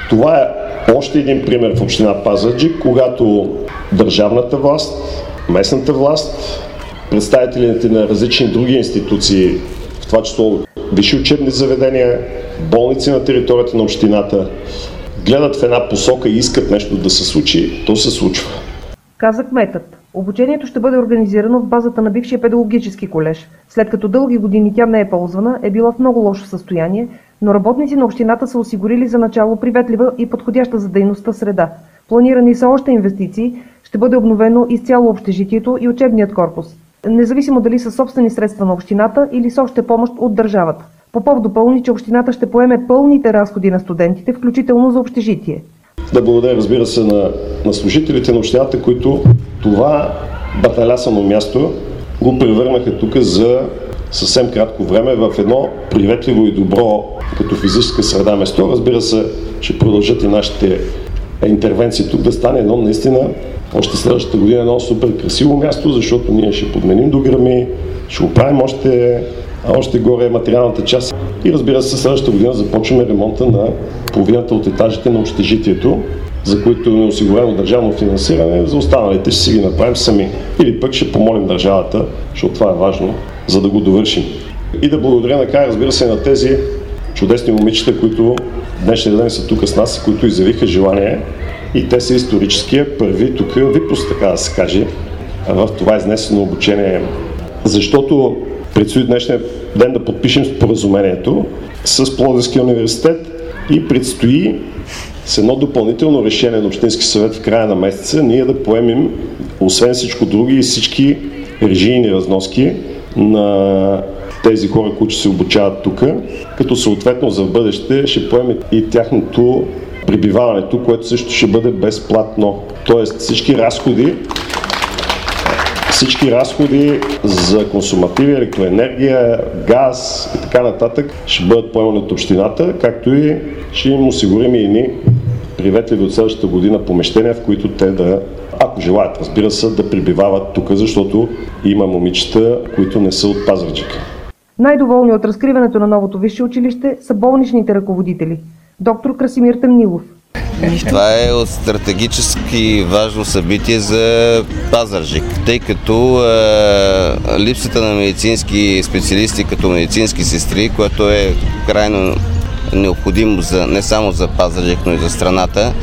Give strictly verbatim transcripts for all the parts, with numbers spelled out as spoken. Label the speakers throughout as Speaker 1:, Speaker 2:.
Speaker 1: Това е още един пример в община Пазарджик, когато държавната власт, местната власт, представителите на различни други институции, в това число висши учебни заведения, болници на територията на общината, гледат в една посока и искат нещо да се случи, то се случва.
Speaker 2: Каза кметът. Обучението ще бъде организирано в базата на бившия педагогически колеж. След като дълги години тя не е ползвана, е била в много лошо състояние, но работници на общината са осигурили за начало приветлива и подходяща за дейността среда. Планирани са още инвестиции, ще бъде обновено изцяло общежитието и учебният корпус, независимо дали са собствени средства на общината или с още помощ от държавата. Попов допълни, че общината ще поеме пълните разходи на студентите, включително за общежитие.
Speaker 1: Да благодаря, разбира се, на, на служителите на общината, които това баталясано място го превърнаха тук за съвсем кратко време в едно приветливо и добро като физическа среда место. Разбира се, ще продължат и нашите интервенции тук да стане едно наистина още следващата година едно супер красиво място, защото ние ще подменим дограми, ще оправим още, още горе материалната част и разбира се, следващата година започваме ремонта на половината от етажите на общежитието, за които е осигурено държавно финансиране, за останалите ще си ги направим сами. Или пък ще помолим държавата, защото това е важно, за да го довършим. И да благодаря накрая, разбира се, на тези чудесни момичета, които днешния ден са тук с нас, които изявиха желание и те са историческия първи тук випуск, така да се каже, в това изнесено обучение. Защото предстои днешния ден да подпишем споразумението с Пловдивския университет и предстои с едно допълнително решение на Общински съвет в края на месеца ние да поемем, освен всичко други и всички режийни разноски на тези хора, които се обучават тук, като съответно за бъдеще ще поеме и тяхното пребиваването, което също ще бъде безплатно. Тоест всички разходи Всички разходи за консумативи, електроенергия, газ и така нататък ще бъдат поемани от общината, както и ще им осигурим и ни приветливи от следващата година помещения, в които те да, ако желаят, разбира се, да пребивават тук, защото има момичета, които не са от Пазарджик.
Speaker 2: Най-доволни от разкриването на новото висше училище са болничните ръководители. Доктор Красимир Темнилов.
Speaker 3: Това е от стратегически важно събитие за Пазарджик, тъй като е, липсата на медицински специалисти като медицински сестри, което е крайно необходимо за, не само за Пазарджик, но и за страната.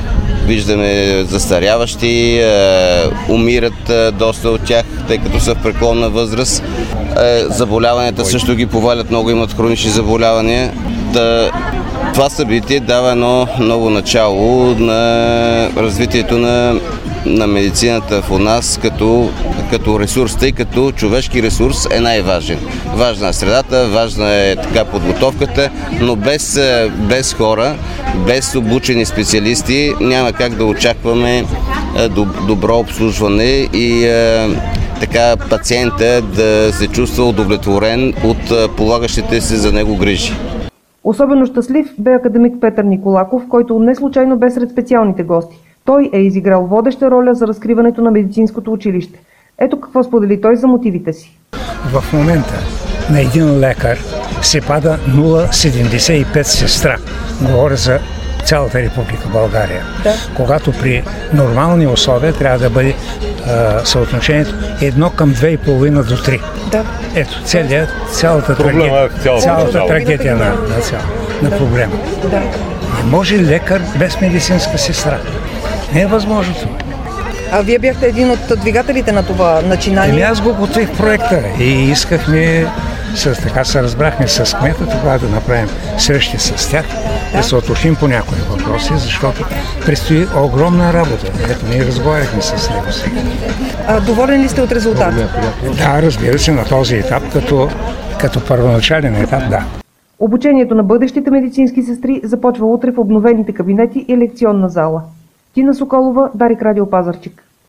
Speaker 3: Виждаме застаряващи, е, умират е, доста от тях, тъй като са в преклонна възраст. Е, заболяванията също ги повалят, много имат хронични заболявания. Да, това събитие дава едно ново начало на развитието на, на медицината в нас като, като ресурс, тъй като човешки ресурс е най-важен. Важна е средата, важна е така подготовката, но без, без хора, без обучени специалисти няма как да очакваме добро обслужване и така пациента да се чувства удовлетворен от полагащите се за него грижи.
Speaker 2: Особено щастлив бе академик Петър Николаков, който не случайно бе сред специалните гости. Той е изиграл водеща роля за разкриването на медицинското училище. Ето какво сподели той за мотивите си.
Speaker 4: В момента на един лекар се пада нула цяло седемдесет и пет сестра. Говоря за цялата Република България. Да. Когато при нормални условия трябва да бъде а, съотношението едно към две и половина до три. Да. Ето, целият, цялата трагедия, цялата, цялата трагедия на, на, цял, на проблема. Да. Не може лекар без медицинска сестра. Не е възможно това.
Speaker 2: А вие бяхте един от двигателите на това начинание?
Speaker 4: Еми аз го готвих проекта и искахме, с, така се разбрахме с кмета, тогава да направим срещи с тях, да, да се уточним по някои въпроси, защото предстои огромна работа. Ето ние разговаряхме с него сега.
Speaker 2: А доволен ли сте от резултата?
Speaker 4: Да, разбира се, на този етап, като, като първоначален етап, да.
Speaker 2: Обучението на бъдещите медицински сестри започва утре в обновените кабинети и лекционна зала. Тина Соколова, Дарик Радио Пазарджик.